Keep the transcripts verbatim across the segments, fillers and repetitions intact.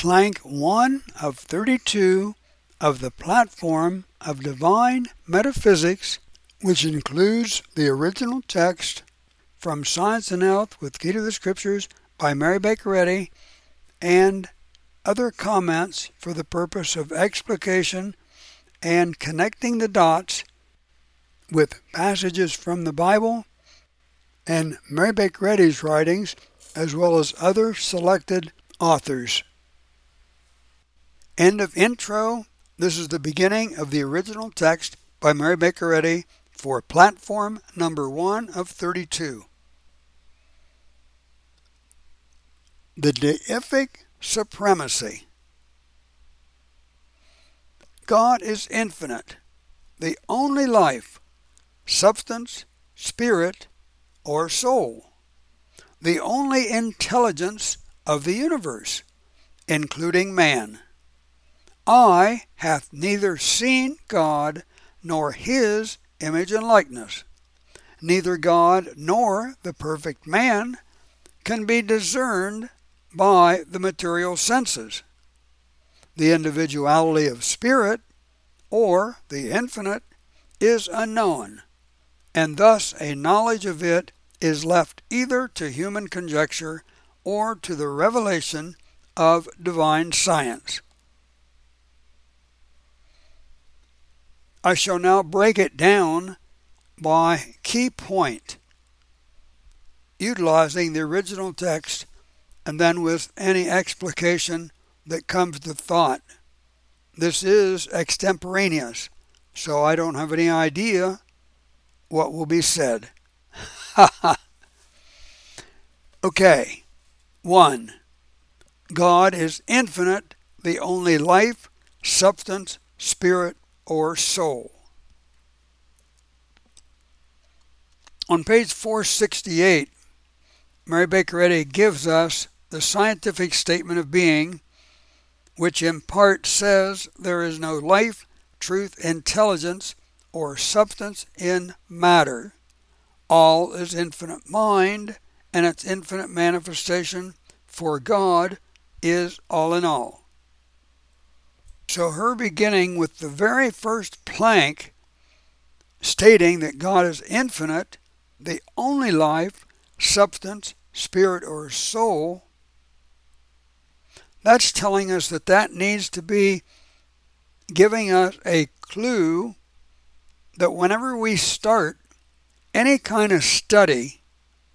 Plank one of thirty-two of the Platform of Divine Metaphysics, which includes the original text from Science and Health with Key to the Scriptures by Mary Baker Eddy, and other comments for the purpose of explication and connecting the dots with passages from the Bible and Mary Baker Eddy's writings, as well as other selected authors. End of intro. This is the beginning of the original text by Mary Baker Eddy for platform number one of thirty-two. The deific supremacy. God is infinite, the only life, substance, spirit, or soul, the only intelligence of the universe, including man. Eye hath neither seen God nor his image and likeness. Neither God nor the perfect man can be discerned by the material senses. The individuality of spirit, or the infinite, is unknown, and thus a knowledge of it is left either to human conjecture or to the revelation of divine science. I shall now break it down by key point, utilizing the original text and then with any explication that comes to thought. This is extemporaneous, so I don't have any idea what will be said. Okay. One. God is infinite, the only life, substance, spirit, or soul. On page four sixty-eight, Mary Baker Eddy gives us the scientific statement of being, which in part says there is no life, truth, intelligence, or substance in matter. All is infinite mind, and its infinite manifestation, for God is all in all. So her beginning with the very first plank, stating that God is infinite, the only life, substance, spirit, or soul, that's telling us that that needs to be giving us a clue that whenever we start any kind of study,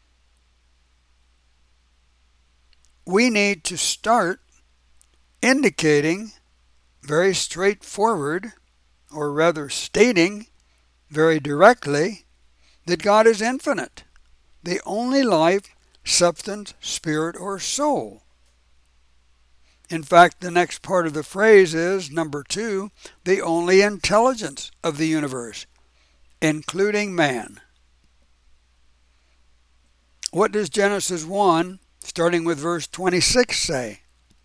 we need to start indicating very straightforward, or rather stating very directly, that God is infinite, the only life, substance, spirit, or soul. In fact, the next part of the phrase is, number two, the only intelligence of the universe, including man. What does Genesis one, starting with verse twenty-six, say?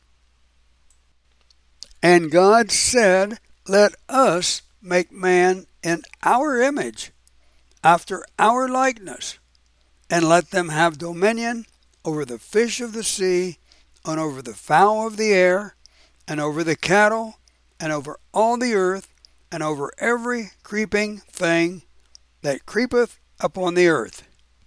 And God said, let us make man in our image, after our likeness, and let them have dominion over the fish of the sea, and over the fowl of the air, and over the cattle, and over all the earth, and over every creeping thing that creepeth upon the earth.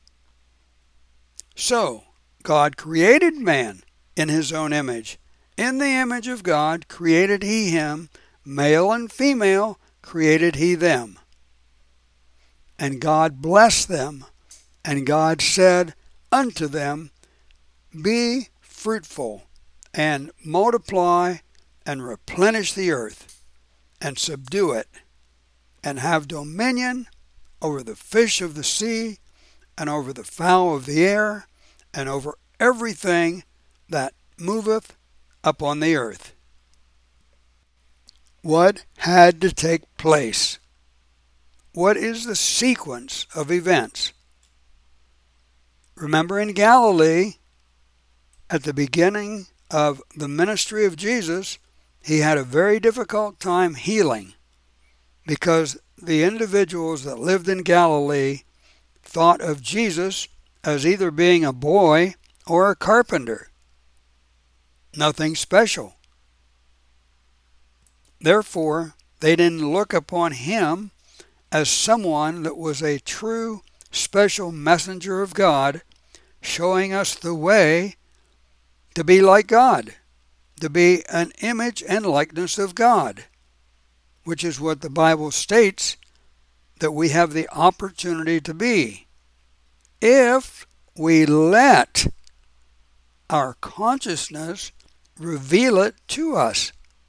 So God created man in his own image. In the image of God created he him, male and female created he them. And God blessed them, and God said unto them, be fruitful, and multiply, and replenish the earth, and subdue it, and have dominion over the fish of the sea, and over the fowl of the air, and over everything that moveth upon the earth. What had to take place? What is the sequence of events? Remember, in Galilee, at the beginning of the ministry of Jesus, he had a very difficult time healing, because the individuals that lived in Galilee thought of Jesus as either being a boy or a carpenter. Nothing special. Therefore, they didn't look upon him as someone that was a true special messenger of God, showing us the way to be like God, to be an image and likeness of God, which is what the Bible states that we have the opportunity to be, if we let our consciousness reveal it to us.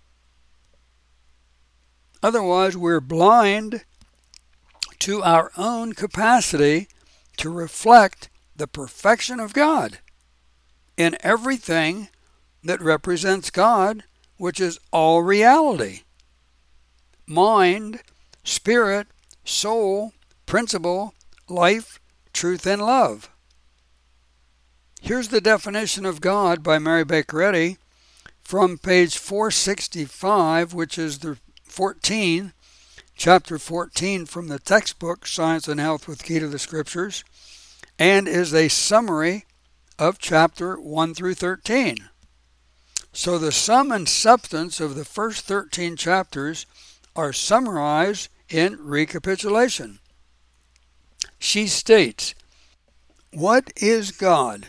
Otherwise, we're blind to our own capacity to reflect the perfection of God in everything that represents God, which is all reality. Mind, spirit, soul, principle, life, truth, and love. Here's the definition of God by Mary Baker Eddy from page four sixty-five, which is the fourteen, chapter fourteen from the textbook Science and Health with Key to the Scriptures, and is a summary of chapter one through thirteen. So the sum and substance of the first thirteen chapters are summarized in recapitulation. She states, what is God?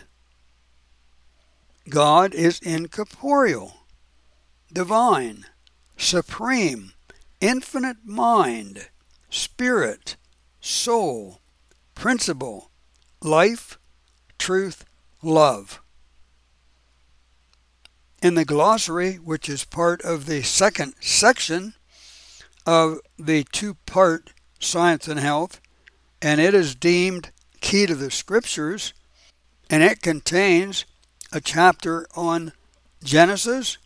God is incorporeal, divine, supreme, infinite mind, spirit, soul, principle, life, truth, love. In the glossary, which is part of the second section of the two-part Science and Health, and it is deemed Key to the Scriptures, and it contains a chapter on Genesis,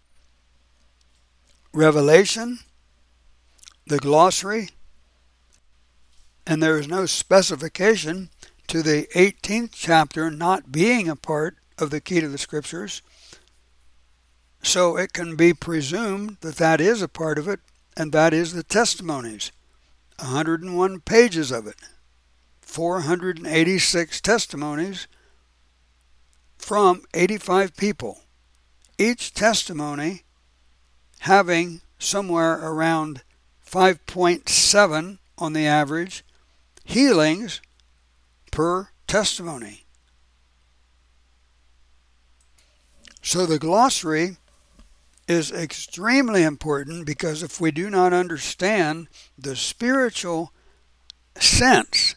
Revelation, the glossary, and there is no specification to the eighteenth chapter not being a part of the Key to the Scriptures, so it can be presumed that that is a part of it, and that is the testimonies, one hundred one pages of it, four hundred eighty-six testimonies from eighty-five people, each testimony having somewhere around five point seven on the average healings per testimony. So the glossary is extremely important, because if we do not understand the spiritual sense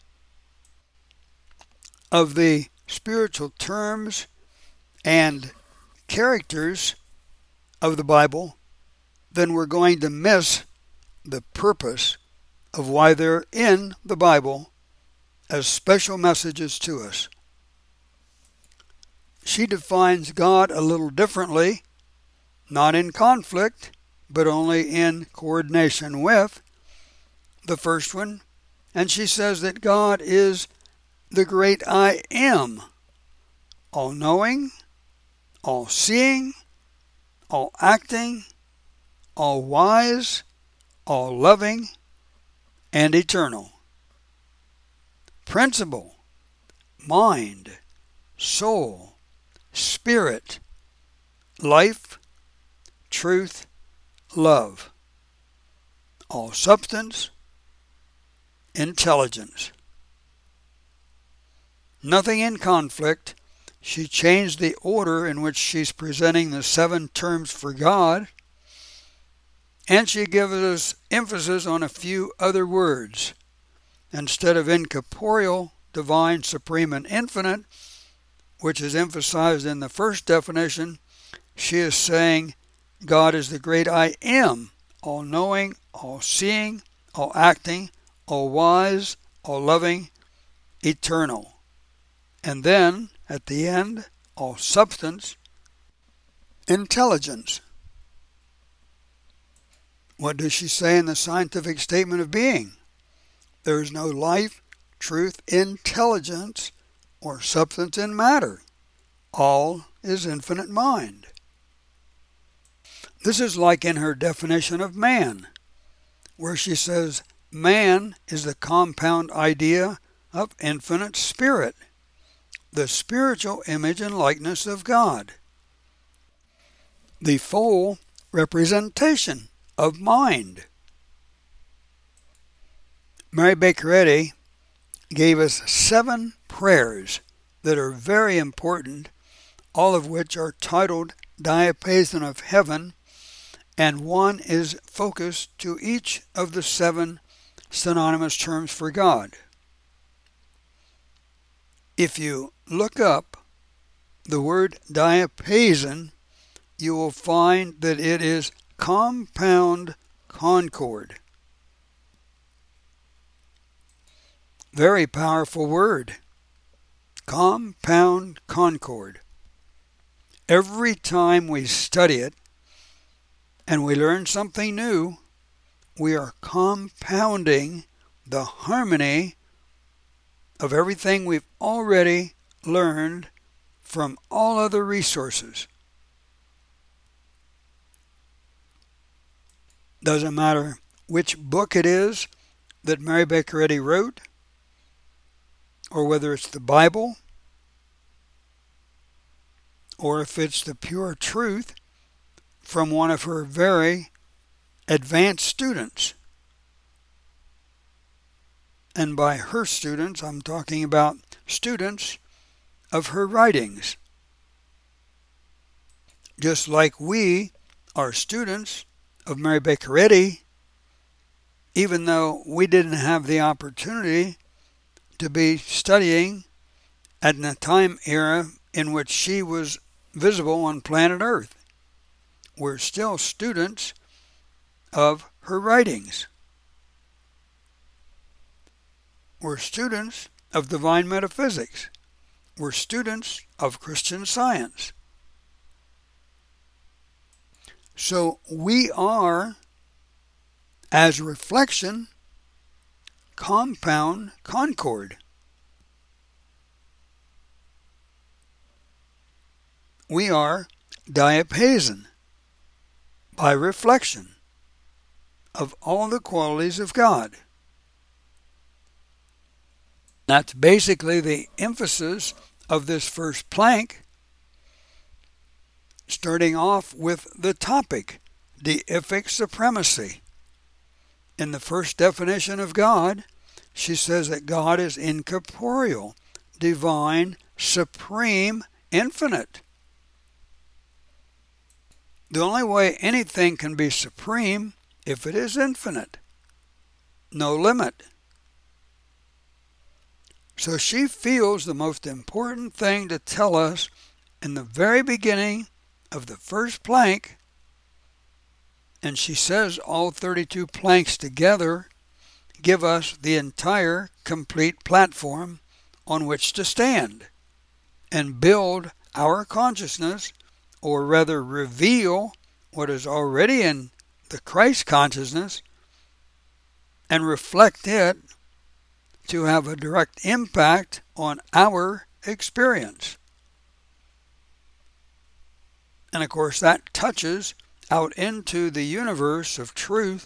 of the spiritual terms and characters of the Bible, then we're going to miss the purpose of why they're in the Bible as special messages to us. She defines God a little differently, not in conflict, but only in coordination with the first one. And she says that God is the great I Am, all-knowing, all-seeing, all-acting, all-wise, all-loving, and eternal. Principle, mind, soul, spirit, life, truth, love, all substance, intelligence. Nothing in conflict. She changed the order in which she's presenting the seven terms for God, and she gives us emphasis on a few other words. Instead of incorporeal, divine, supreme, and infinite, which is emphasized in the first definition, she is saying God is the great I Am, all-knowing, all-seeing, all-acting, all-wise, all-loving, eternal. And then, at the end, all substance, intelligence. What does she say in the scientific statement of being? There is no life, truth, intelligence, or substance in matter. All is infinite mind. This is like in her definition of man, where she says man is the compound idea of infinite spirit, the spiritual image and likeness of God, the full representation of mind. Mary Baker Eddy gave us seven prayers that are very important, all of which are titled Diapason of Heaven, and one is focused to each of the seven synonymous terms for God. If you look up the word diapason, you will find that it is compound concord. Very powerful word. Compound concord. Every time we study it and we learn something new, we are compounding the harmony of everything we've already learned from all other resources. Doesn't matter which book it is that Mary Baker Eddy wrote, or whether it's the Bible, or if it's the pure truth from one of her very advanced students. And by her students, I'm talking about students of her writings. Just like we are students of Mary Baker Eddy, even though we didn't have the opportunity to be studying at the time era in which she was visible on planet Earth. We're still students of her writings. We're students of divine metaphysics. We're students of Christian Science. So we are, as reflection, compound concord. We are diapason, by reflection, of all the qualities of God. That's basically the emphasis of this first plank, starting off with the topic, deific supremacy. In the first definition of God, she says that God is incorporeal, divine, supreme, infinite. The only way anything can be supreme if it is infinite, no limit. So she feels the most important thing to tell us in the very beginning of the first plank, and she says all thirty-two planks together give us the entire complete platform on which to stand and build our consciousness, or rather reveal what is already in the Christ consciousness and reflect it to have a direct impact on our experience. And of course that touches out into the universe of truth,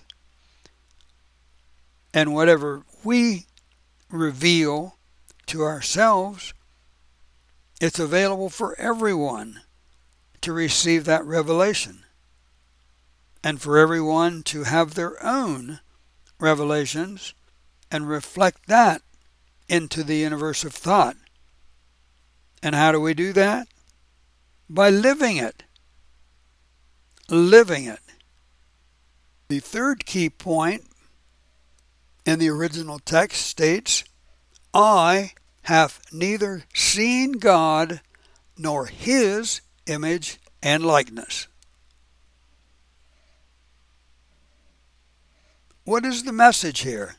and whatever we reveal to ourselves, it's available for everyone to receive that revelation, and for everyone to have their own revelations and reflect that into the universe of thought. And how do we do that? By living it. Living it. The third key point in the original text states, "Eye hath neither seen God nor his image and likeness." What is the message here?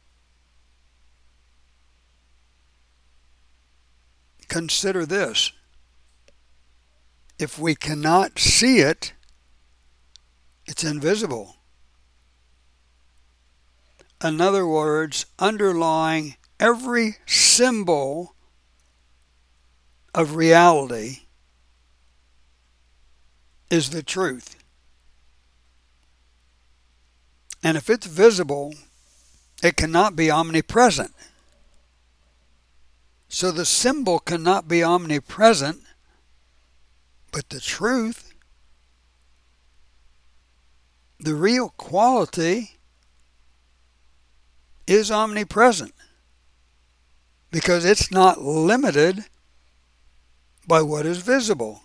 Consider this. If we cannot see it, it's invisible. In other words, underlying every symbol of reality is the truth. And if it's visible, it cannot be omnipresent. So the symbol cannot be omnipresent, but the truth the real quality is omnipresent because it's not limited by what is visible.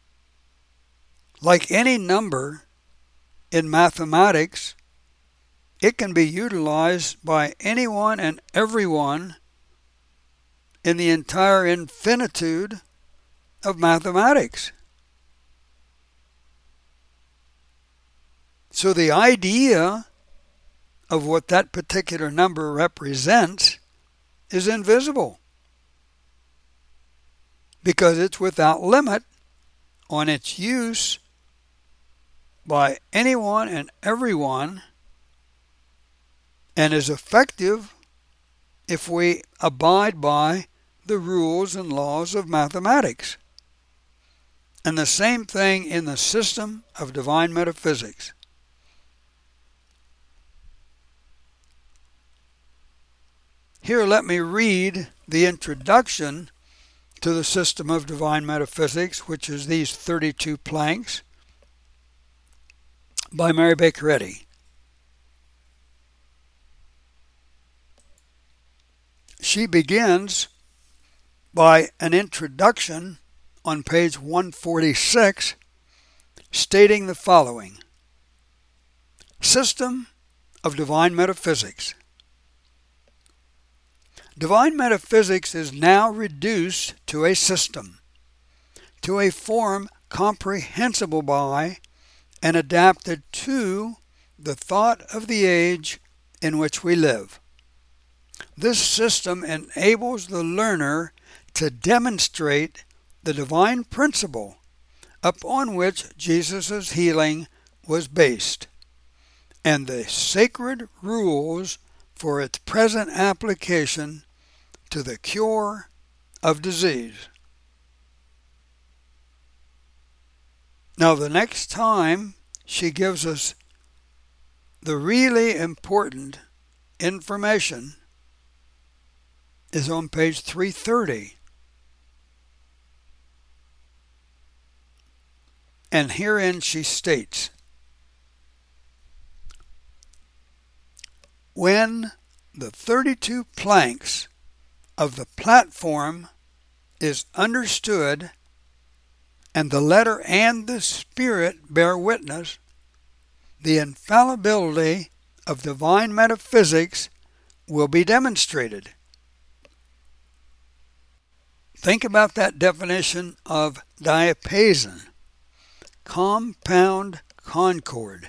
Like any number in mathematics, it can be utilized by anyone and everyone in the entire infinitude of mathematics. So the idea of what that particular number represents is invisible because it's without limit on its use by anyone and everyone, and is effective if we abide by the rules and laws of mathematics. And the same thing in the system of divine metaphysics. Here, let me read the introduction to the system of divine metaphysics, which is these thirty-two planks by Mary Baker Eddy. She begins by an introduction on page one forty-six stating the following: System of Divine Metaphysics. Divine metaphysics is now reduced to a system, to a form comprehensible by and adapted to the thought of the age in which we live. This system enables the learner to demonstrate the divine principle upon which Jesus' healing was based, and the sacred rules for its present application to the cure of disease. Now, the next time she gives us the really important information is on page three thirty. And herein she states, when the thirty-two planks of the platform is understood and the letter and the spirit bear witness, the infallibility of divine metaphysics will be demonstrated. Think about that definition of diapason, compound concord.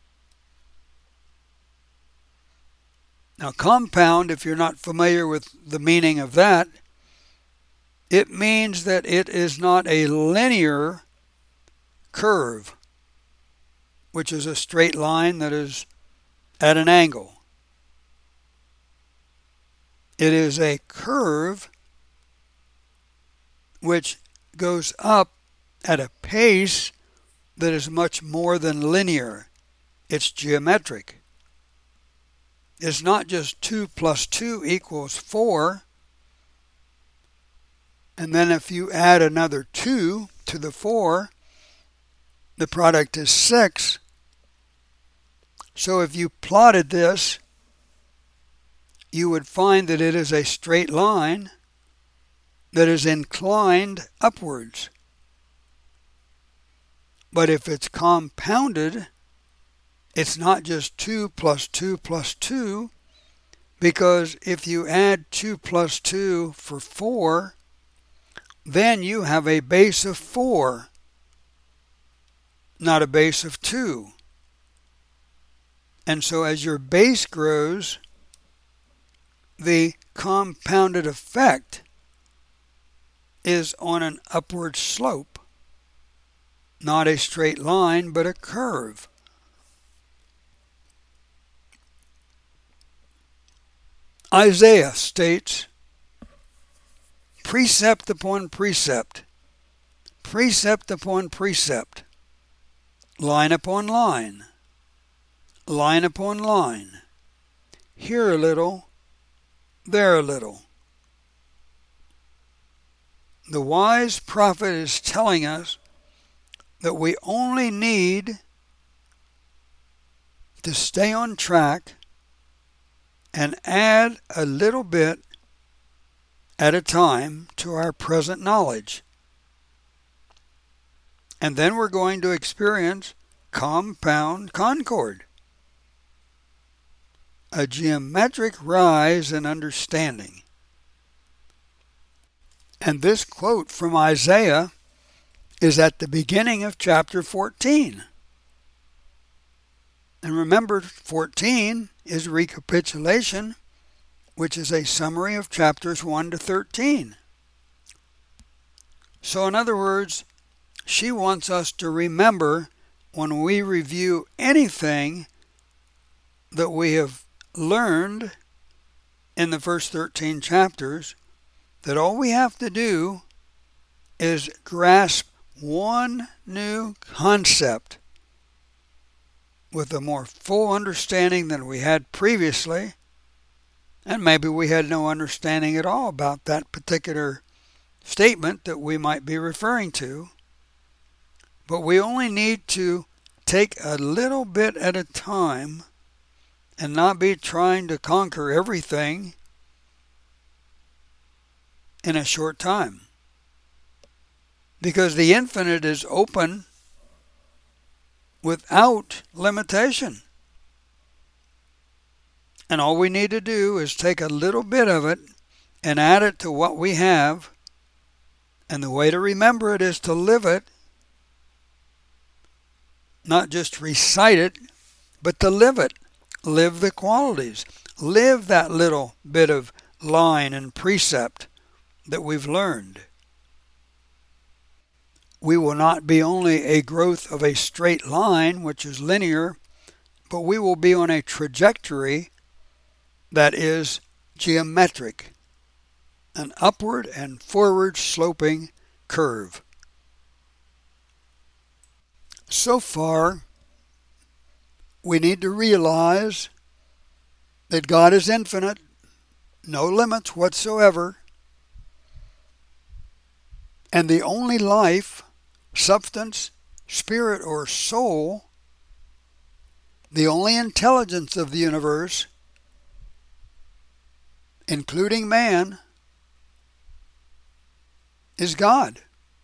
Now, compound, if you're not familiar with the meaning of that, it means that it is not a linear curve, which is a straight line that is at an angle. It is a curve which goes up at a pace that is much more than linear. It's geometric. It's not just two plus two equals four, and then if you add another two to the four, the product is six. So if you plotted this, you would find that it is a straight line that is inclined upwards. But if it's compounded, it's not just two plus two plus two, because if you add two plus two for four, then you have a base of four, not a base of two. And so as your base grows, the compounded effect is on an upward slope, not a straight line, but a curve. Isaiah states, precept upon precept, precept upon precept, line upon line, line upon line, here a little, there a little. The wise prophet is telling us that we only need to stay on track and add a little bit at a time to our present knowledge. And then we're going to experience compound concord, a geometric rise in understanding. And this quote from Isaiah is at the beginning of chapter fourteen. And remember, fourteen is recapitulation, which is a summary of chapters one to thirteen. So in other words, she wants us to remember when we review anything that we have learned in the first thirteen chapters, that all we have to do is grasp one new concept with a more full understanding than we had previously, and maybe we had no understanding at all about that particular statement that we might be referring to. But we only need to take a little bit at a time and not be trying to conquer everything in a short time. Because the infinite is open without limitation. And all we need to do is take a little bit of it and add it to what we have. And the way to remember it is to live it. Not just recite it, but to live it. Live the qualities. Live that little bit of line and precept that we've learned. We will not be only a growth of a straight line, which is linear, but we will be on a trajectory that is geometric, an upward and forward sloping curve. So far, we need to realize that God is infinite, no limits whatsoever, and the only life, substance, spirit, or soul, the only intelligence of the universe, including man, is God.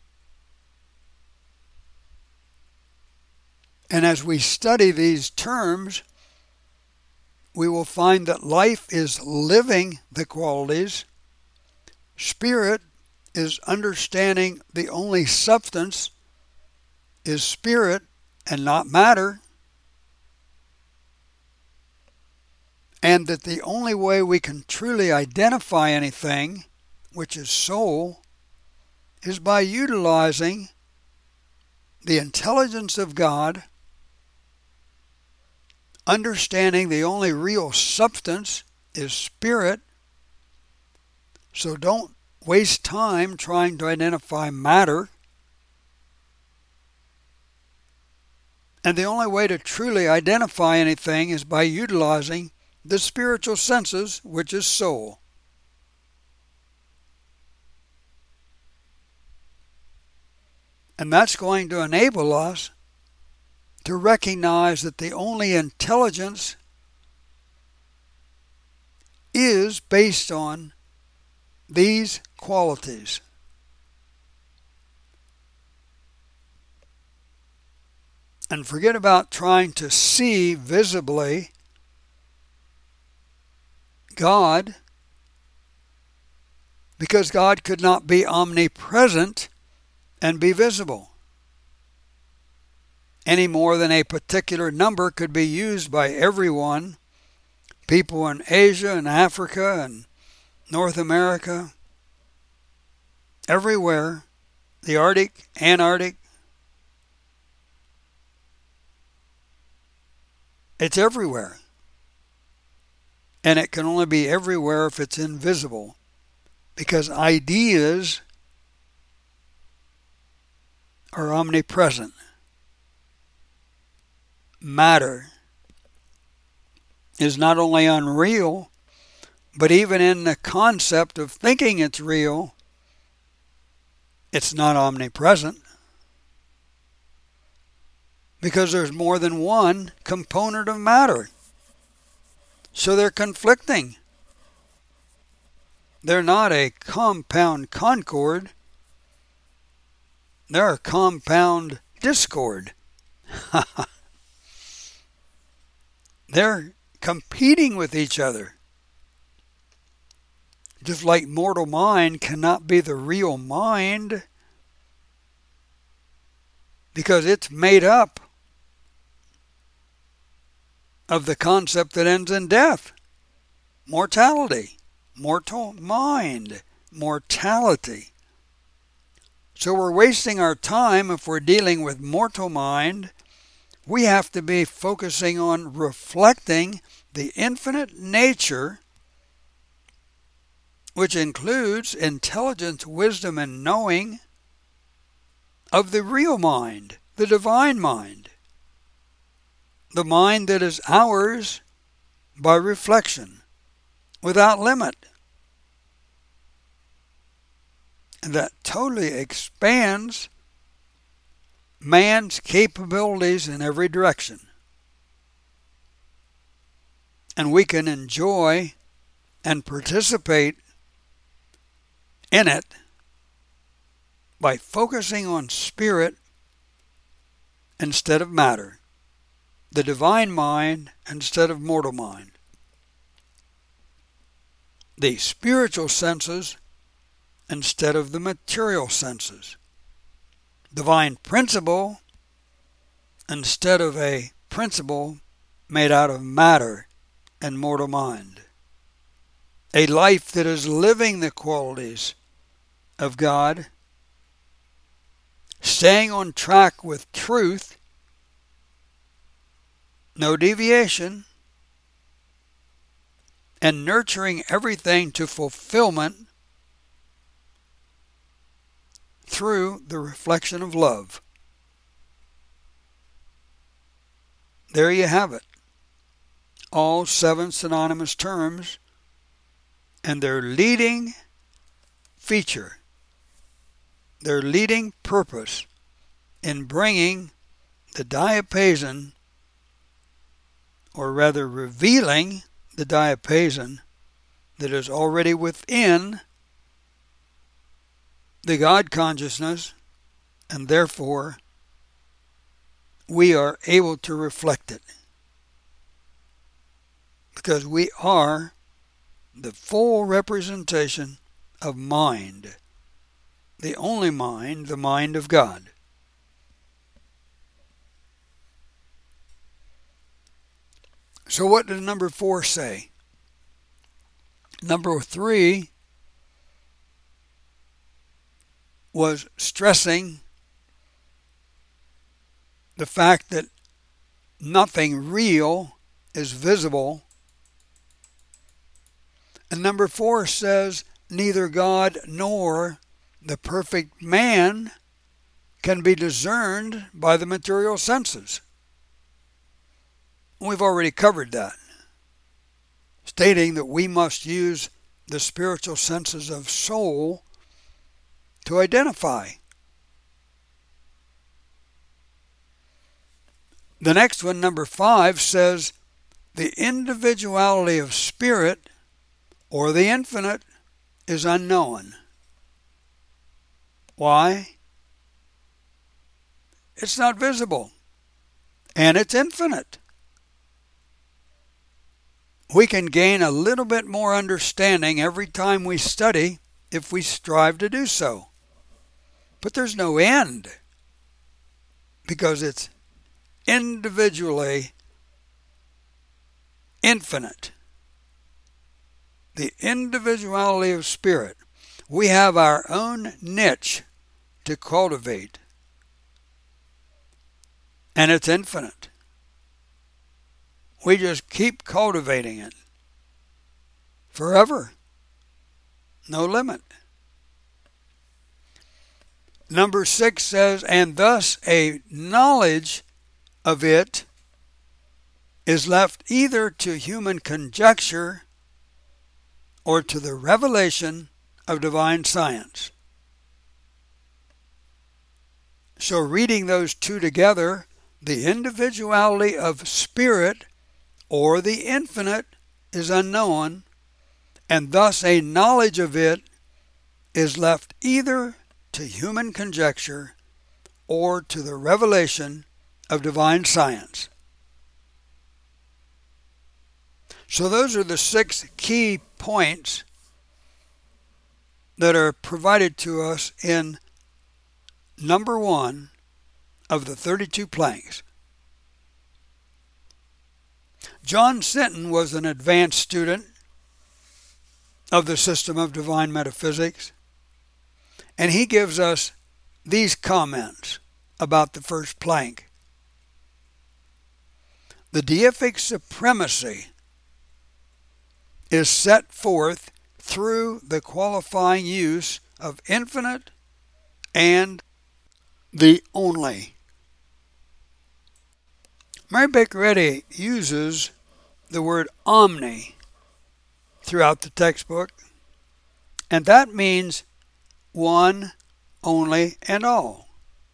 And as we study these terms, we will find that life is living the qualities, spirit is understanding the only substance is spirit and not matter, and that the only way we can truly identify anything, which is soul, is by utilizing the intelligence of God, understanding the only real substance is spirit. So don't waste time trying to identify matter. And the only way to truly identify anything is by utilizing the spiritual senses, which is soul. And that's going to enable us to recognize that the only intelligence is based on these qualities. And forget about trying to see visibly God, because God could not be omnipresent and be visible, any more than a particular number could be used by everyone, people in Asia and Africa and North America, everywhere, the Arctic, Antarctic. It's everywhere. And it can only be everywhere if it's invisible, because ideas are omnipresent. Matter is not only unreal, but even in the concept of thinking it's real, it's not omnipresent. because there's more than one component of matter. So they're conflicting. They're not a compound concord. They're a compound discord. They're competing with each other. Just like mortal mind cannot be the real mind because it's made up of the concept that ends in death. Mortality. Mortal mind. Mortality. So we're wasting our time if we're dealing with mortal mind. We have to be focusing on reflecting the infinite nature, which includes intelligence, wisdom, and knowing of the real mind, the divine mind, the mind that is ours by reflection, without limit, and that totally expands man's capabilities in every direction. And we can enjoy and participate in it by focusing on spirit instead of matter, the divine mind instead of mortal mind, the spiritual senses instead of the material senses, divine principle instead of a principle made out of matter and mortal mind, a life that is living the qualities of God, staying on track with truth, no deviation, and nurturing everything to fulfillment through the reflection of love. There you have it. All seven synonymous terms and their leading feature, their leading purpose in bringing the diapason, or rather revealing the diapason that is already within the God consciousness, and therefore we are able to reflect it because we are the full representation of mind, the only mind, the mind of God. So what does number four say? Number three was stressing the fact that nothing real is visible. And number four says neither God nor the perfect man can be discerned by the material senses. We've already covered that, stating that we must use the spiritual senses of soul to identify. The next one, number five, says the individuality of spirit or the infinite is unknown. Why? It's not visible, and it's infinite. We can gain a little bit more understanding every time we study if we strive to do so. But there's no end because it's individually infinite. The individuality of spirit. We have our own niche to cultivate, and it's infinite. We just keep cultivating it forever. No limit. Number six says, and thus a knowledge of it is left either to human conjecture or to the revelation of divine science. So reading those two together, the individuality of spirit or the infinite is unknown, and thus a knowledge of it is left either to human conjecture or to the revelation of divine science. So those are the six key points that are provided to us in number one of the thirty-two planks. John Sinton was an advanced student of the system of divine metaphysics, and he gives us these comments about the first plank. The deific supremacy is set forth through the qualifying use of infinite and the only. Mary Baker Eddy uses the word omni throughout the textbook, and that means one, only, and all.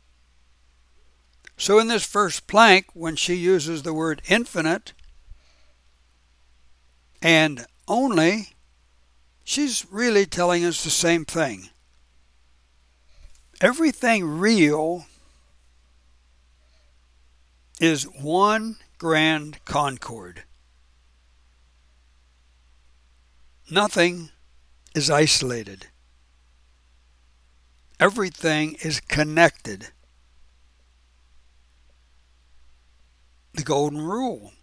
So in this first plank, when she uses the word infinite and only, she's really telling us the same thing. Everything real is one grand concord. Nothing is isolated. Everything is connected. The Golden Rule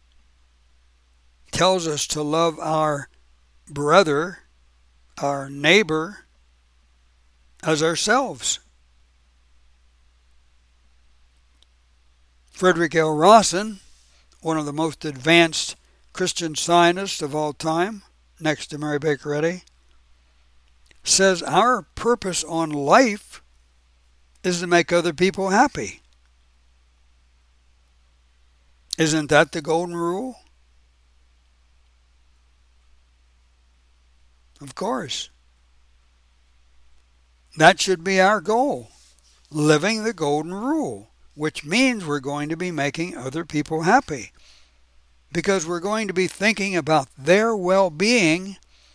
tells us to love our brother, our neighbor, as ourselves. Frederick L. Rawson, one of the most advanced Christian scientists of all time, next to Mary Baker Eddy, says our purpose on life is to make other people happy. Isn't that the Golden Rule? Of course. That should be our goal, living the Golden Rule, which means we're going to be making other people happy, because we're going to be thinking about their well-being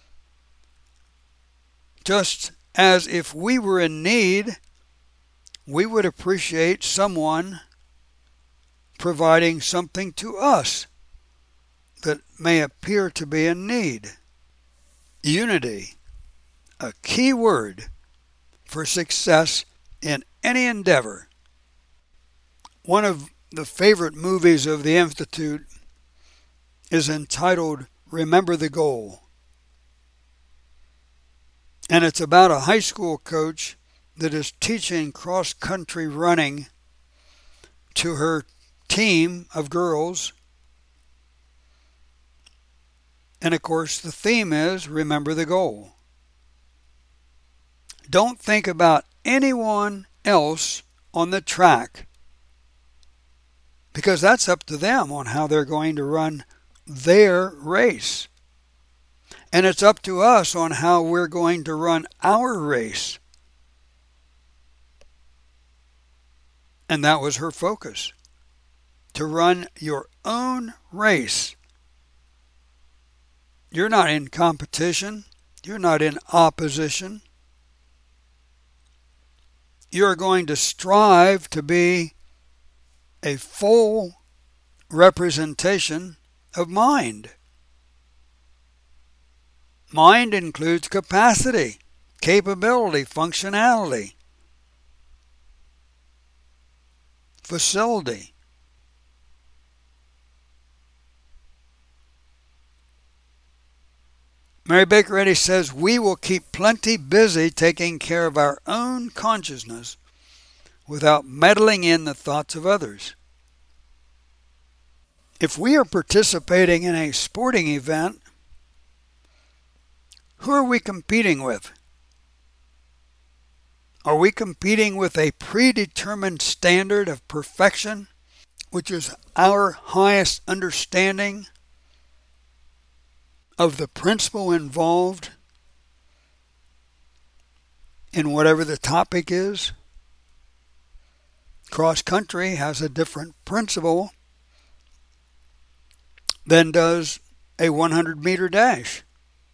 just as if we were in need, we would appreciate someone providing something to us that may appear to be in need. Unity, a key word for success in any endeavor. One of the favorite movies of the Institute is entitled Remember the Goal. And it's about a high school coach that is teaching cross-country running to her team of girls. And of course, the theme is remember the goal. Don't think about anyone else on the track, because that's up to them on how they're going to run their race. And it's up to us on how we're going to run our race. And that was her focus, to run your own race. You're not in competition. You're not in opposition. You're going to strive to be a full representation of mind. Mind includes capacity, capability, functionality, facility. Mary Baker Eddy says, we will keep plenty busy taking care of our own consciousness without meddling in the thoughts of others. If we are participating in a sporting event, who are we competing with? Are we competing with a predetermined standard of perfection, which is our highest understanding of the principle involved in whatever the topic is? Cross country has a different principle than does a one hundred meter dash.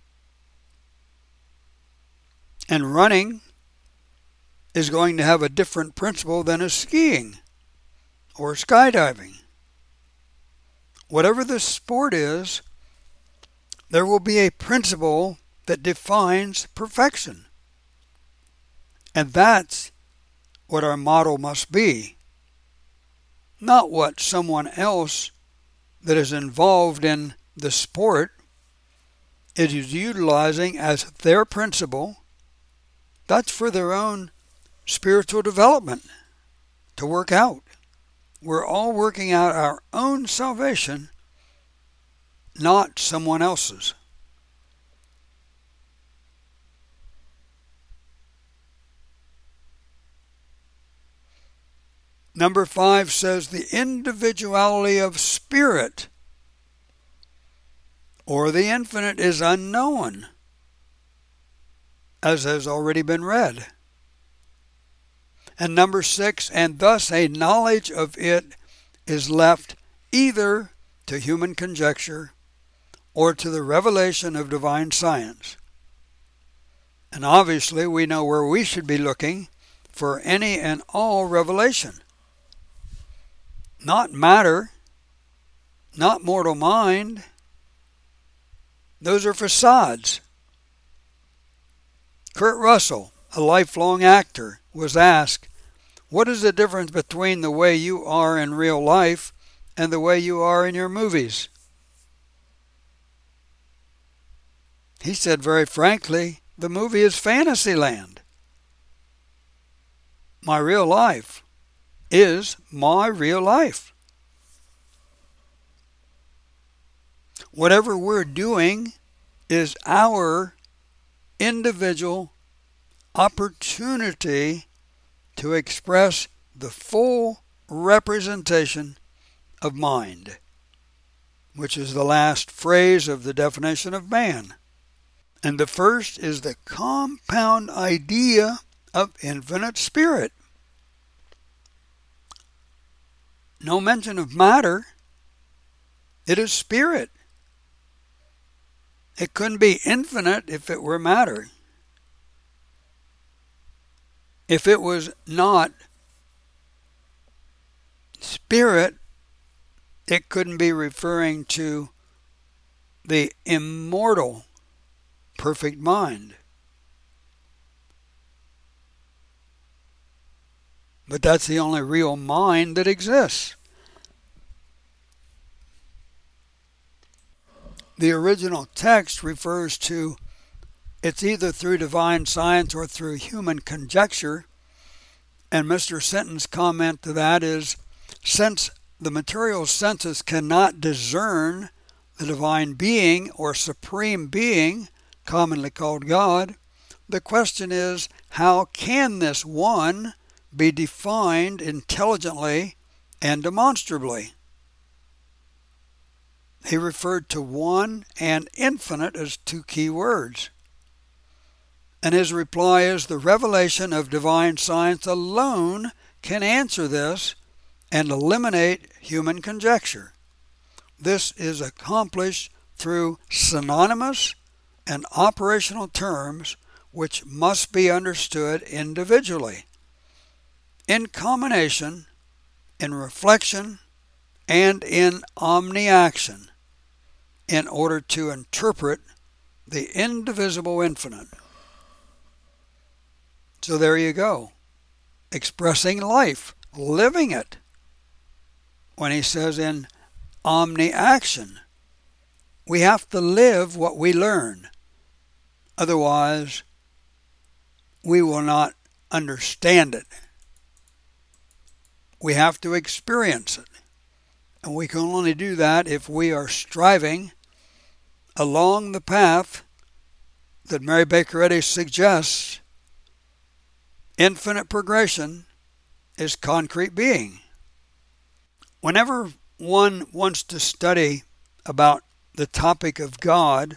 And running is going to have a different principle than a skiing or skydiving. Whatever the sport is, there will be a principle that defines perfection. And that's what our model must be. Not what someone else that is involved in the sport is utilizing as their principle. That's for their own spiritual development to work out. We're all working out our own salvation, not someone else's. Number five says the individuality of spirit or the infinite is unknown, as has already been read. And number six, and thus a knowledge of it is left either to human conjecture or to the revelation of divine science. And obviously we know where we should be looking for any and all revelation. Not matter, not mortal mind. Those are facades. Kurt Russell, a lifelong actor, was asked, what is the difference between the way you are in real life and the way you are in your movies? He said very frankly, the movie is Fantasyland. My real life is my real life. Whatever we're doing is our individual opportunity to express the full representation of mind, which is the last phrase of the definition of man. And the first is the compound idea of infinite spirit. No mention of matter. It is spirit. It couldn't be infinite if it were matter. If it was not spirit, it couldn't be referring to the immortal, perfect mind. But that's the only real mind that exists. The original text refers to it's either through divine science or through human conjecture. And Mister Sinton's comment to that is, since the material senses cannot discern the divine being or supreme being, commonly called God, the question is, how can this one be defined intelligently and demonstrably? He referred to one and infinite as two key words. And his reply is, the revelation of divine science alone can answer this and eliminate human conjecture. This is accomplished through synonymous and operational terms which must be understood individually, in combination, in reflection, and in omni-action, in order to interpret the indivisible infinite. So there you go, expressing life, living it. When he says in omni-action, we have to live what we learn. Otherwise, we will not understand it. We have to experience it. And we can only do that if we are striving along the path that Mary Baker Eddy suggests. Infinite progression is concrete being. Whenever one wants to study about the topic of God,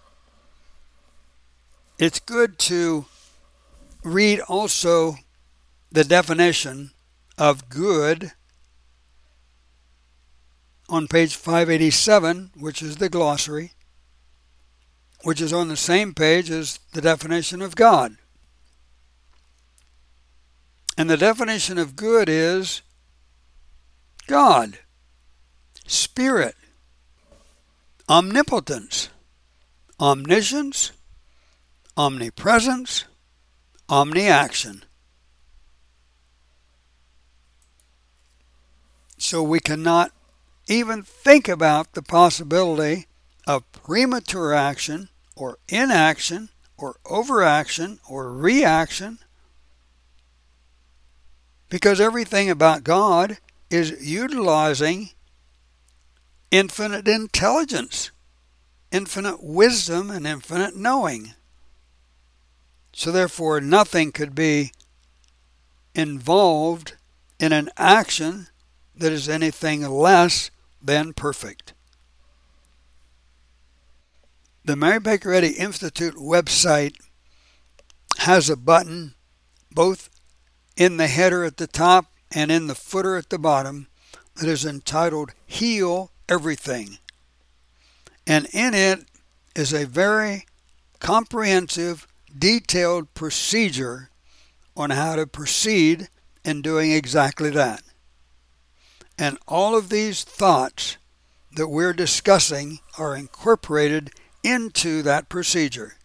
it's good to read also the definition of good on page five eighty-seven, which is the glossary, which is on the same page as the definition of God. And the definition of good is God, Spirit, omnipotence, omniscience, omnipresence, omniaction. So we cannot even think about the possibility of premature action or inaction or overaction or reaction, because everything about God is utilizing infinite intelligence, infinite wisdom, and infinite knowing. So therefore nothing could be involved in an action that is anything less than perfect. The Mary Baker Eddy Institute website has a button both in the header at the top and in the footer at the bottom that is entitled Heal Everything. And in it is a very comprehensive, detailed procedure on how to proceed in doing exactly that. And all of these thoughts that we're discussing are incorporated into that procedure.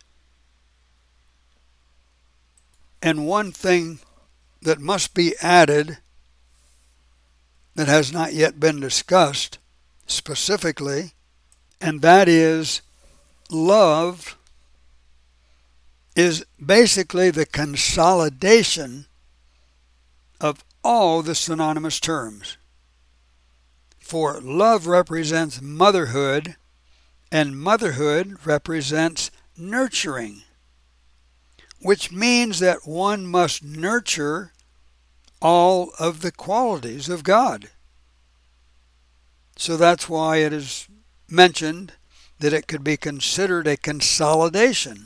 And one thing that must be added that has not yet been discussed specifically, and that is love is basically the consolidation of all the synonymous terms. For love represents motherhood, and motherhood represents nurturing, which means that one must nurture all of the qualities of God. So that's why it is mentioned that it could be considered a consolidation.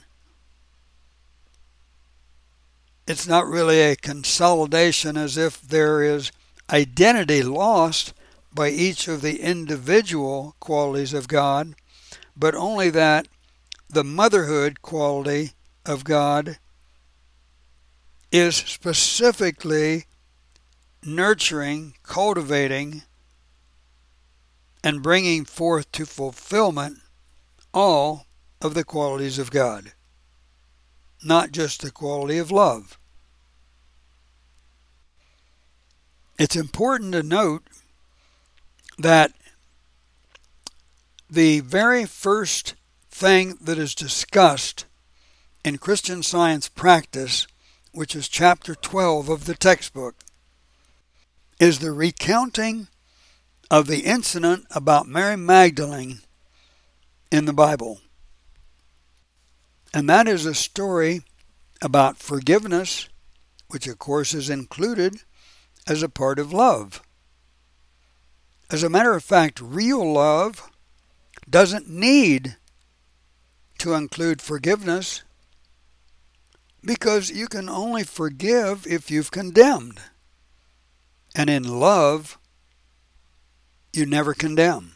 It's not really a consolidation as if there is identity lost by each of the individual qualities of God, but only that the motherhood quality of God is specifically nurturing, cultivating, and bringing forth to fulfillment all of the qualities of God, not just the quality of love. It's important to note that the very first thing that is discussed in Christian Science Practice, which is chapter twelve of the textbook, is the recounting of the incident about Mary Magdalene in the Bible. And that is a story about forgiveness, which of course is included as a part of love. As a matter of fact, real love doesn't need to include forgiveness, because you can only forgive if you've condemned. And in love, you never condemn.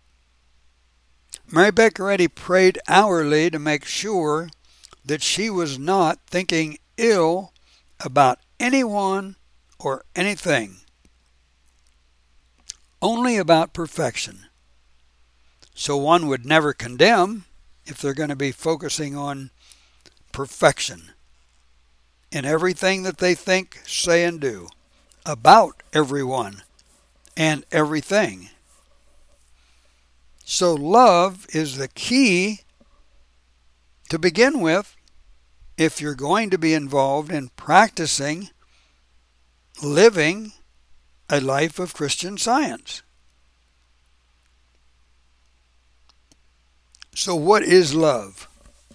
Mary Baker Eddy prayed hourly to make sure that she was not thinking ill about anyone or anything, only about perfection. So one would never condemn if they're going to be focusing on perfection in everything that they think, say, and do about everyone and everything. So love is the key to begin with if you're going to be involved in practicing living a life of Christian Science. So what is love?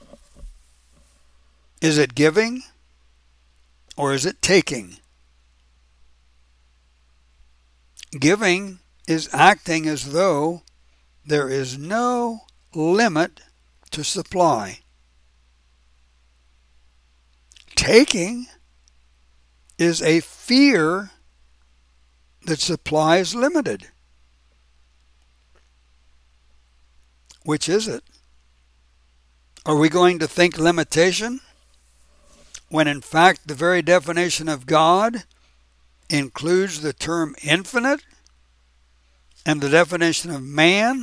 Is it giving or is it taking? Giving is acting as though there is no limit to supply. Taking is a fear that supply is limited. Which is it? Are we going to think limitation when in fact the very definition of God includes the term infinite, and the definition of man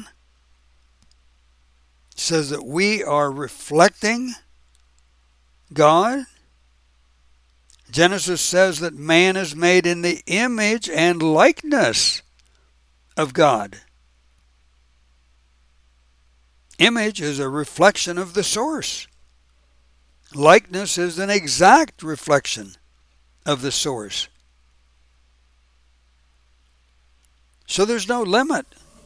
says that we are reflecting God? Genesis says that man is made in the image and likeness of God. Image is a reflection of the source. Likeness is an exact reflection of the source. So there's no limit.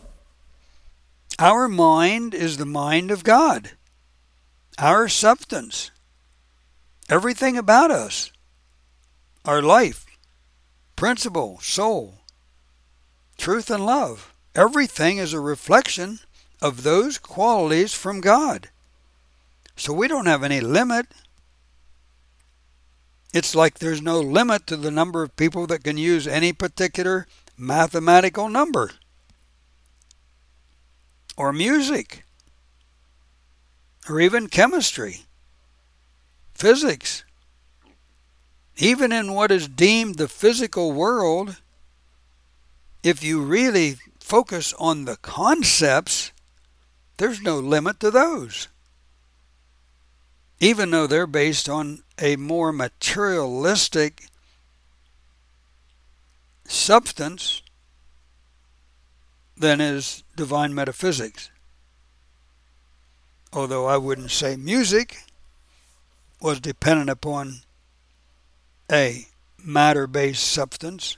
Our mind is the mind of God. Our substance, everything about us, our life, principle, soul, truth and love, everything is a reflection of those qualities from God. So we don't have any limit. It's like there's no limit to the number of people that can use any particular mathematical number, or music, or even chemistry, physics. Even in what is deemed the physical world, if you really focus on the concepts, there's no limit to those. Even though they're based on a more materialistic substance than is divine metaphysics. Although I wouldn't say music was dependent upon a matter-based substance.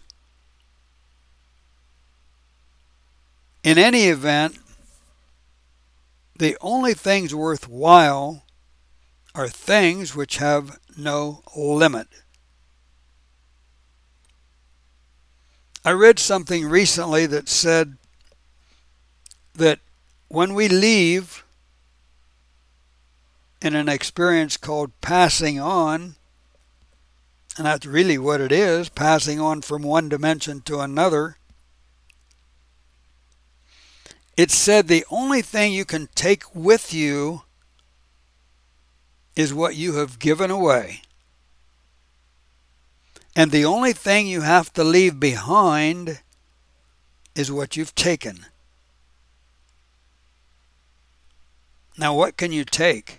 In any event, the only things worthwhile are things which have no limit. I read something recently that said that when we leave in an experience called passing on, and that's really what it is, passing on from one dimension to another, it said the only thing you can take with you is what you have given away. And the only thing you have to leave behind is what you've taken. Now, what can you take?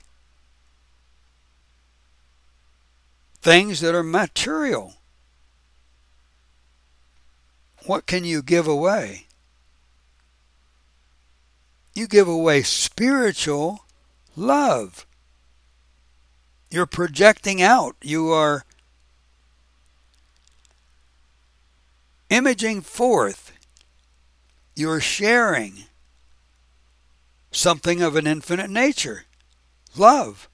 Things that are material. What can you give away? You give away spiritual love. You're projecting out. You are imaging forth. You're sharing something of an infinite nature. Love.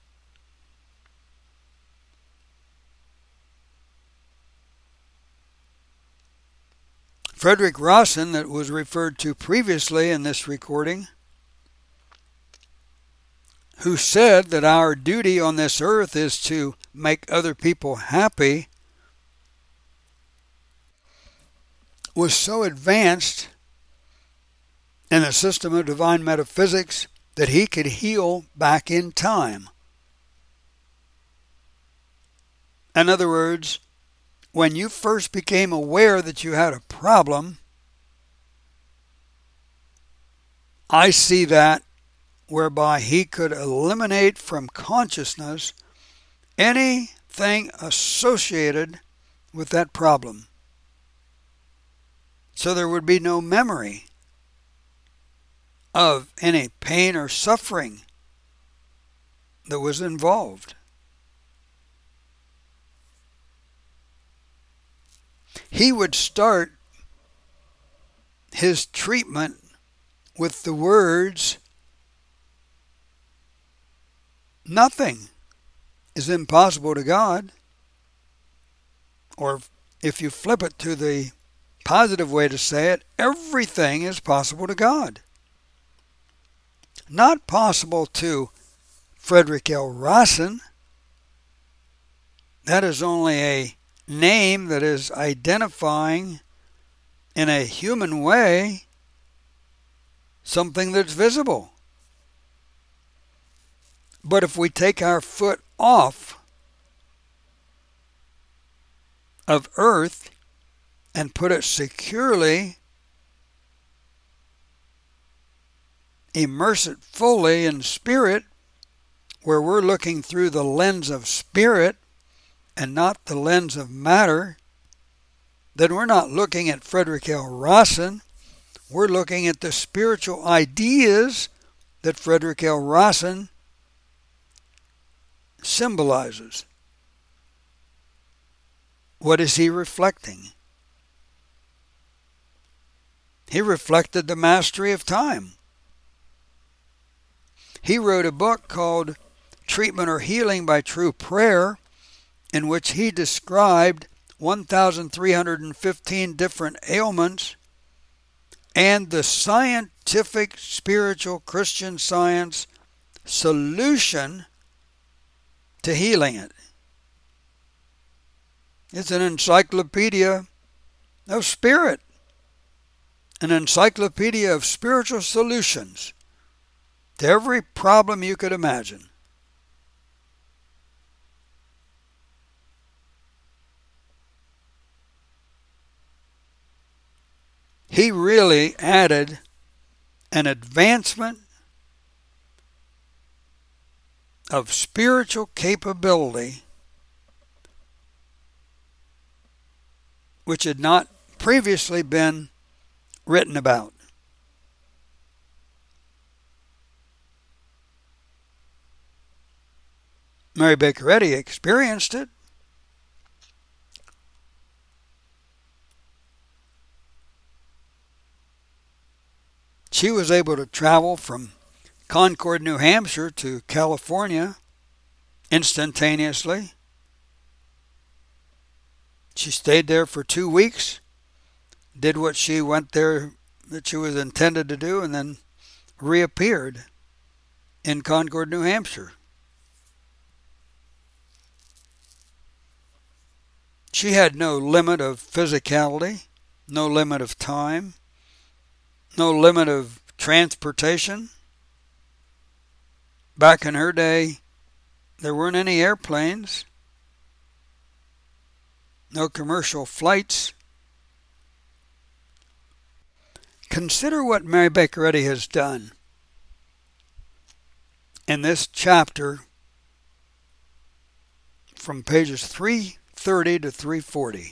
Frederick Rawson, that was referred to previously in this recording, who said that our duty on this earth is to make other people happy, was so advanced in the system of divine metaphysics that he could heal back in time. In other words, when you first became aware that you had a problem, I see that whereby he could eliminate from consciousness anything associated with that problem. So there would be no memory of any pain or suffering that was involved. He would start his treatment with the words, "Nothing is impossible to God." Or if you flip it to the positive way to say it, everything is possible to God. Not possible to Frederick L. Rawson. That is only a name that is identifying in a human way something that's visible. But if we take our foot off of earth and put it securely, immerse it fully in spirit, where we're looking through the lens of spirit and not the lens of matter, then we're not looking at Frederick L. Rawson. We're looking at the spiritual ideas that Frederick L. Rawson symbolizes. What is he reflecting? He reflected the mastery of time. He wrote a book called Treatment or Healing by True Prayer, in which he described one thousand three hundred fifteen different ailments and the scientific, spiritual, Christian Science solution to healing it. It's an encyclopedia of spirit, an encyclopedia of spiritual solutions to every problem you could imagine. He really added an advancement of spiritual capability which had not previously been written about. Mary Baker Eddy experienced it. She was able to travel from Concord, New Hampshire to California instantaneously. She stayed there for two weeks, did what she went there that she was intended to do, and then reappeared in Concord, New Hampshire. She had no limit of physicality, no limit of time, no limit of transportation. Back in her day, there weren't any airplanes, no commercial flights. Consider what Mary Baker Eddy has done in this chapter from pages three thirty to three forty.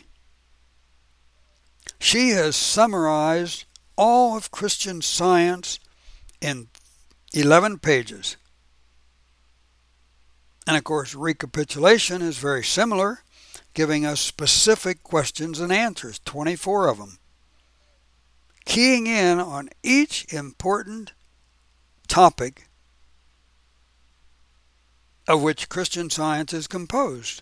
She has summarized all of Christian Science in eleven pages. And of course, recapitulation is very similar, giving us specific questions and answers, twenty-four of them, keying in on each important topic of which Christian Science is composed.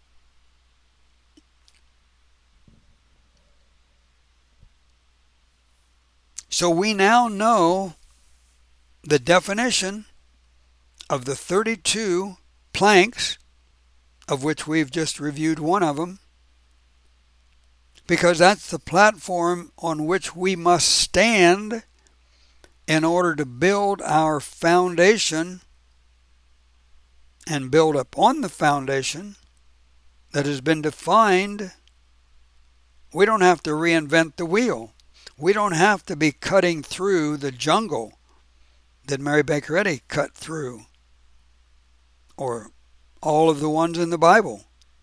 So we now know the definition of the thirty-two planks, of which we've just reviewed one of them, because that's the platform on which we must stand in order to build our foundation and build upon the foundation that has been defined. We don't have to reinvent the wheel. We don't have to be cutting through the jungle that Mary Baker Eddy cut through, or all of the ones in the Bible.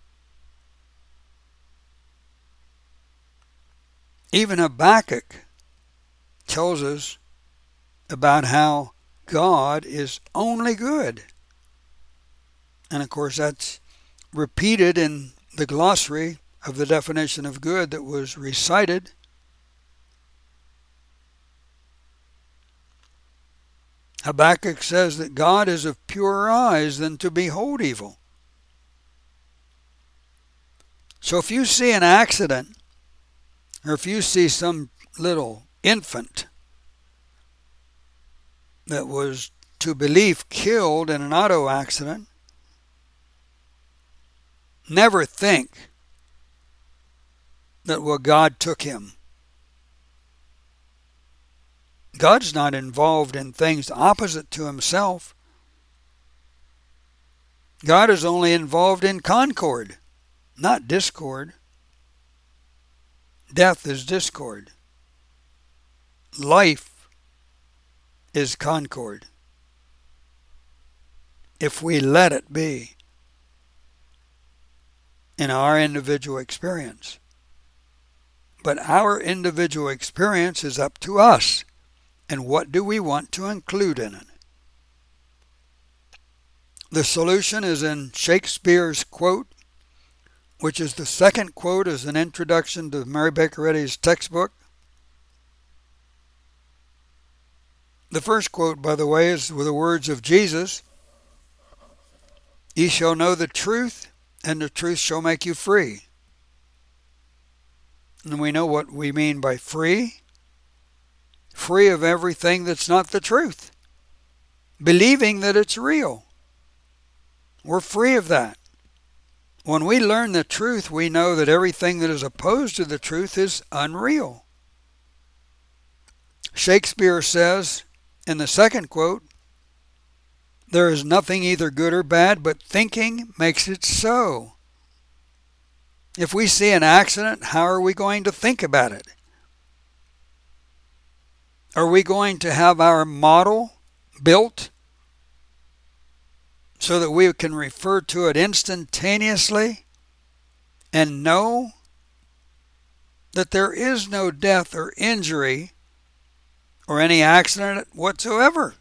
Even Habakkuk tells us about how God is only good. And of course that's repeated in the glossary of the definition of good that was recited. Habakkuk says that God is of purer eyes than to behold evil. So if you see an accident, or if you see some little infant that was to belief killed in an auto accident, never think that, well, God took him. God's not involved in things opposite to himself. God is only involved in concord, not discord. Death is discord. Life is concord, if we let it be in our individual experience. But our individual experience is up to us, and what do we want to include in it? The solution is in Shakespeare's quote, which is the second quote as an introduction to Mary Baker Eddy's textbook. The first quote, by the way, is with the words of Jesus. Ye shall know the truth, and the truth shall make you free. And we know what we mean by free. Free of everything that's not the truth. Believing that it's real. We're free of that. When we learn the truth, we know that everything that is opposed to the truth is unreal. Shakespeare says in the second quote, there is nothing either good or bad, but thinking makes it so. If we see an accident, how are we going to think about it? Are we going to have our model built so that we can refer to it instantaneously and know that there is no death or injury or any accident whatsoever?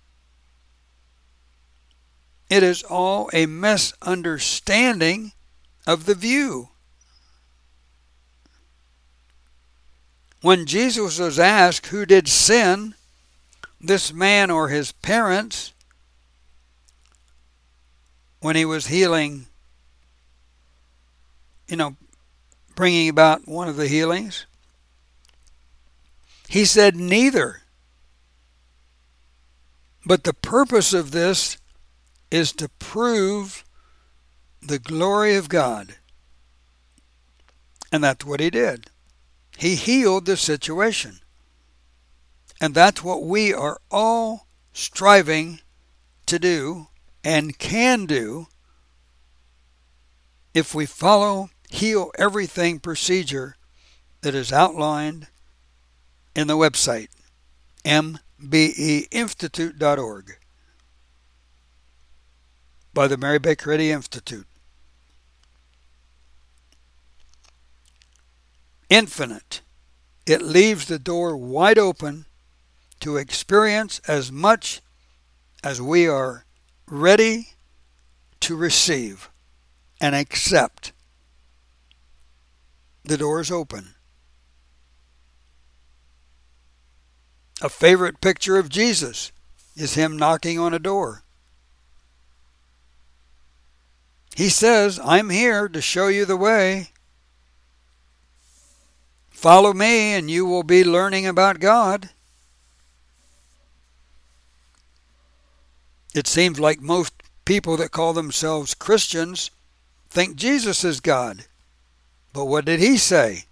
It is all a misunderstanding of the view. When Jesus was asked who did sin, this man or his parents, when he was healing, you know, bringing about one of the healings, he said neither. But the purpose of this is to prove the glory of God. And that's what he did. He healed the situation. And that's what we are all striving to do and can do if we follow Heal Everything procedure that is outlined in the website, m b e institute dot org, by the Mary Baker Eddy Institute. Infinite. It leaves the door wide open to experience as much as we are ready to receive and accept. The door is open. A favorite picture of Jesus is him knocking on a door. He says, I'm here to show you the way. Follow me and you will be learning about God. It seems like most people that call themselves Christians think Jesus is God. But what did he say?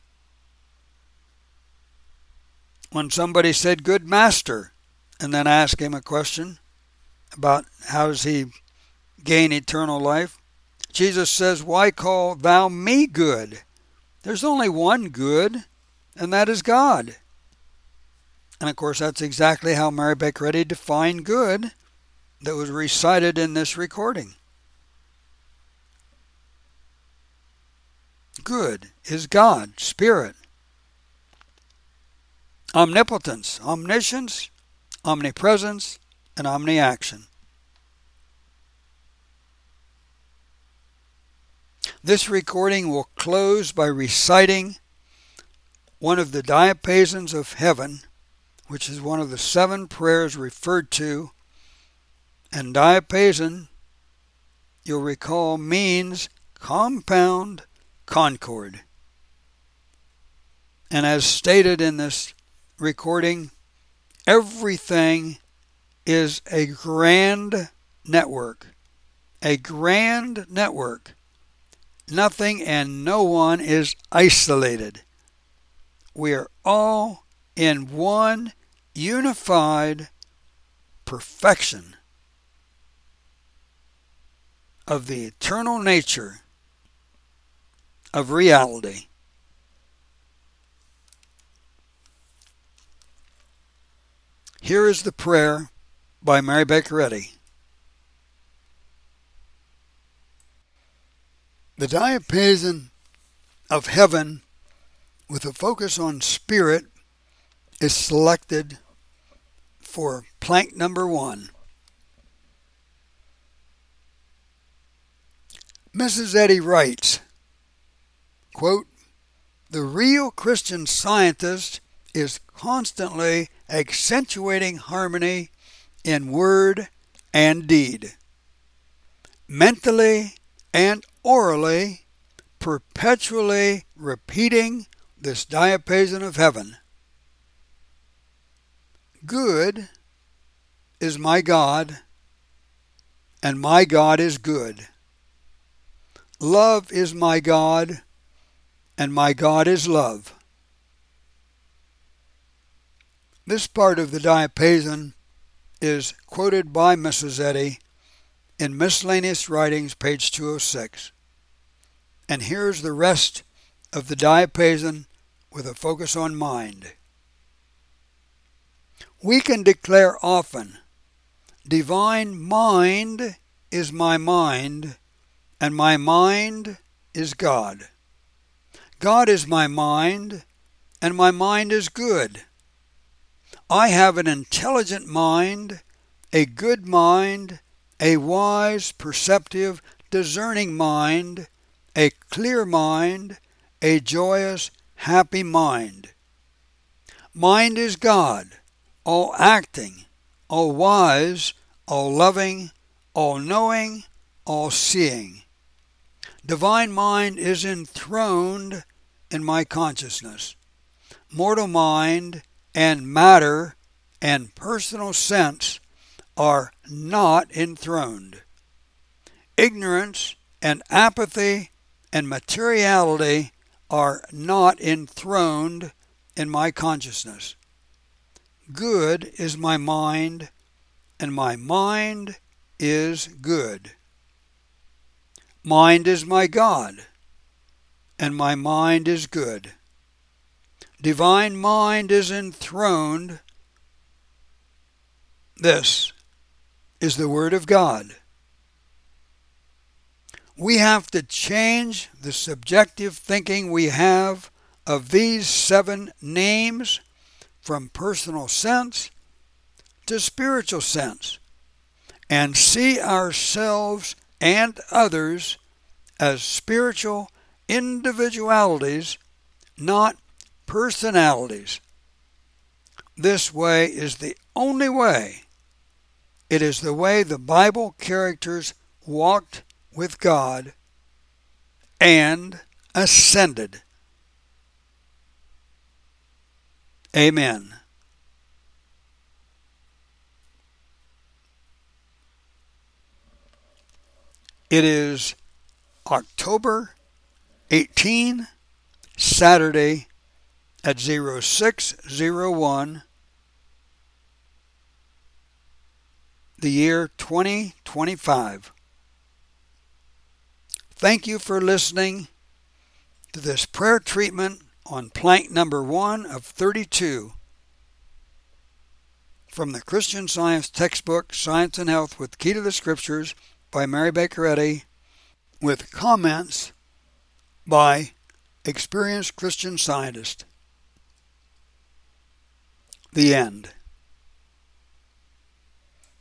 When somebody said, good master, and then asked him a question about how does he gain eternal life, Jesus says, why call thou me good? There's only one good, and that is God. And of course, that's exactly how Mary Baker Eddy defined good that was recited in this recording. Good is God, Spirit. Omnipotence, omniscience, omnipresence, and omniaction. This recording will close by reciting one of the diapasons of heaven, which is one of the seven prayers referred to. And diapason, you'll recall, means compound concord. And as stated in this recording, everything is a grand network. A grand network. Nothing and no one is isolated. We are all in one unified perfection of the eternal nature of reality. Here is the prayer by Mary Baker Eddy. The diapason of heaven with a focus on spirit is selected for plank number one. Missus Eddy writes, quote, "The real Christian Scientist is constantly accentuating harmony in word and deed, mentally and orally, perpetually repeating this diapason of heaven. Good is my God, and my God is good. Love is my God, and my God is love." This part of the diapason is quoted by Missus Eddy in Miscellaneous Writings, page two oh six. And here's the rest of the diapason with a focus on mind. We can declare often, "Divine mind is my mind, and my mind is God. God is my mind, and my mind is good. I have an intelligent mind, a good mind, a wise, perceptive, discerning mind, a clear mind, a joyous, happy mind. Mind is God, all acting, all wise, all loving, all knowing, all seeing. Divine mind is enthroned in my consciousness. Mortal mind and matter and personal sense are not enthroned. Ignorance and apathy and materiality are not enthroned in my consciousness. Good is my mind, and my mind is good. Mind is my God, and my mind is good. Divine mind is enthroned. This is the Word of God. We have to change the subjective thinking we have of these seven names from personal sense to spiritual sense and see ourselves and others as spiritual individualities, not personalities. This way is the only way. It is the way the Bible characters walked with God and ascended. Amen. It is October eighteenth, Saturday at oh six oh one, the year twenty twenty-five. Thank you for listening to this prayer treatment on plank number one of thirty-two from the Christian Science textbook, Science and Health with Key to the Scriptures by Mary Baker Eddy, with comments by experienced Christian Scientist. The end.